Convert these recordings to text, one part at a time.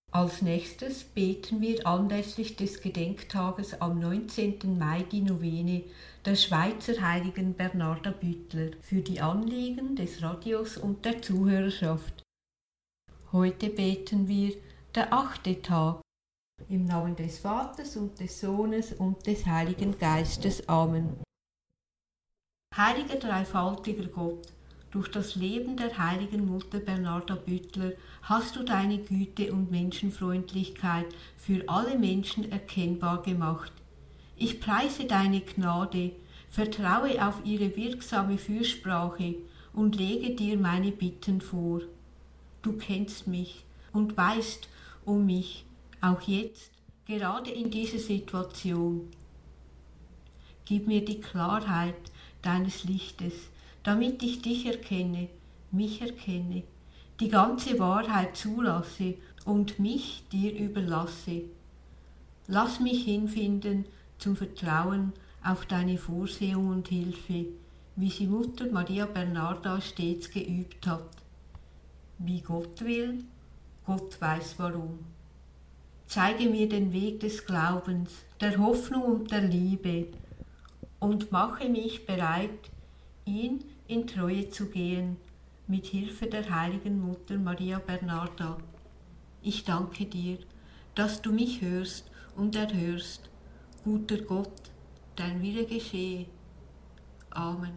Als nächstes beten wir anlässlich des Gedenktages am 19. Mai die Novene der Schweizer Heiligen Bernarda Büttler für die Anliegen des Radios und der Zuhörerschaft. Heute beten wir der 8. Tag. Im Namen des Vaters und des Sohnes und des Heiligen Geistes. Amen. Heiliger dreifaltiger Gott, durch das Leben der heiligen Mutter Bernarda Büttler hast du deine Güte und Menschenfreundlichkeit für alle Menschen erkennbar gemacht. Ich preise deine Gnade, vertraue auf ihre wirksame Fürsprache und lege dir meine Bitten vor. Du kennst mich und weißt um mich, auch jetzt, gerade in dieser Situation. Gib mir die Klarheit deines Lichtes, damit ich dich erkenne, mich erkenne, die ganze Wahrheit zulasse und mich dir überlasse. Lass mich hinfinden zum Vertrauen auf deine Vorsehung und Hilfe, wie sie Mutter Maria Bernarda stets geübt hat. Wie Gott will, Gott weiß warum. Zeige mir den Weg des Glaubens, der Hoffnung und der Liebe und mache mich bereit, ihn in Treue zu gehen, mit Hilfe der heiligen Mutter Maria Bernarda. Ich danke dir, dass du mich hörst und erhörst. Guter Gott, dein Wille geschehe. Amen.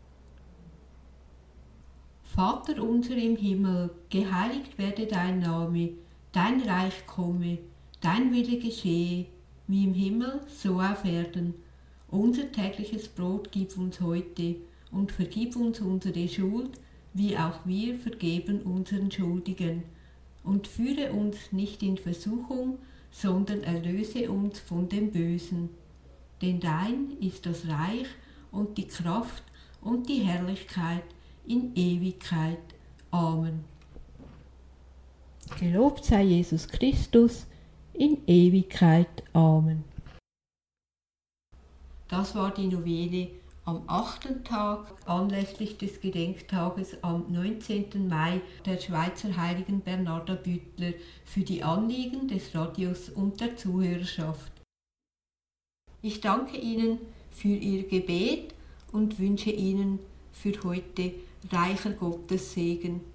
Vater unser im Himmel, geheiligt werde dein Name, dein Reich komme, dein Wille geschehe, wie im Himmel, so auf Erden. Unser tägliches Brot gib uns heute und vergib uns unsere Schuld, wie auch wir vergeben unseren Schuldigen. Und führe uns nicht in Versuchung, sondern erlöse uns von dem Bösen. Denn dein ist das Reich und die Kraft und die Herrlichkeit in Ewigkeit. Amen. Gelobt sei Jesus Christus in Ewigkeit. Amen. Das war die Novene am 8. Tag anlässlich des Gedenktages am 19. Mai der Schweizer Heiligen Bernarda Büttler für die Anliegen des Radios und der Zuhörerschaft. Ich danke Ihnen für Ihr Gebet und wünsche Ihnen für heute reicher Gottes Segen.